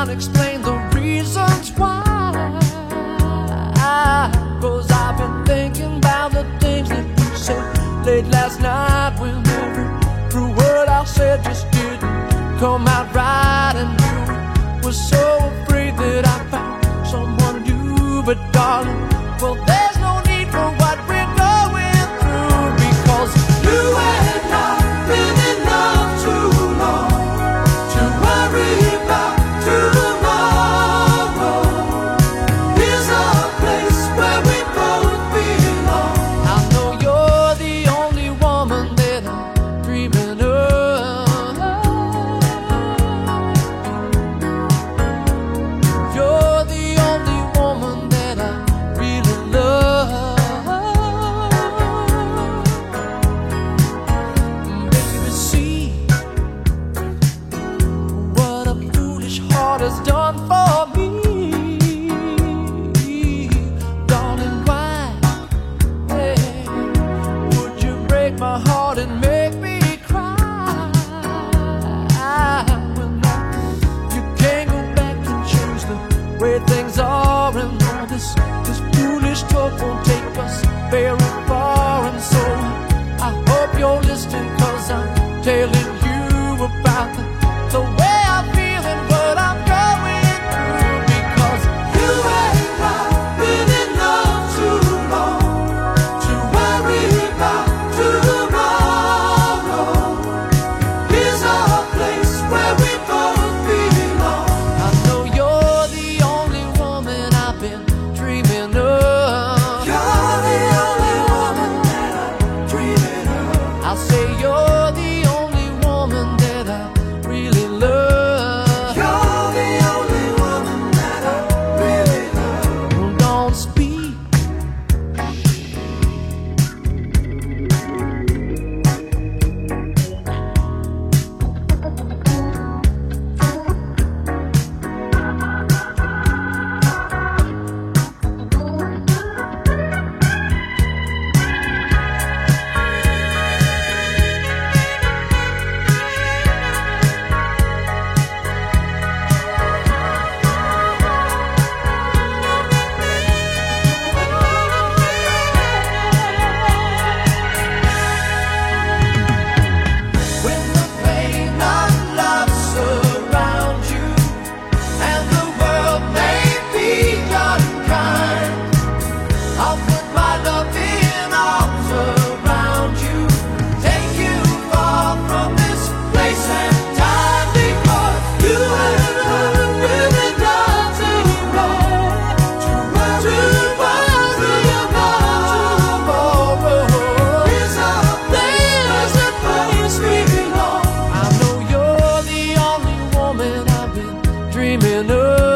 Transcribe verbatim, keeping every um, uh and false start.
can't explain the reasons why. Cause I've been thinking about the things that you said late last night, when every true word I said just didn't come out right. And you were so afraid that I found someone new. But darling, well, there's no need for what we're going through, because you and I've been in love too long to worry about tomorrow. Here's a place where we both belong. I know you're the only woman that I'm dreaming of. You're the only woman that I really love. Baby, see what a foolish heart has done for me. Darling, why, hey, would you break my heart and make me cry? When you can't go back and change the way things are, and all this, this foolish talk won't take us very far. And so I hope you're listening, cause I'm telling you about the, the way I feel and what I'm going through. Because you and I've been in love too long to worry about tomorrow. Here's a place where we both belong. I know you're the only woman I've been dreaming of. You're the only woman that I'm dreaming of. I'll say you're the only woman that I really love. You're the only woman that I really love. Well, don't speak. When the pain of love surrounds you, and the world may be unkind, I'll put my loving arms around you, take you far from this place and time, because you and I really love to roll, to worry about tomorrow. Here's a place, a place we belong. I know you're the only woman I've been dreaming of.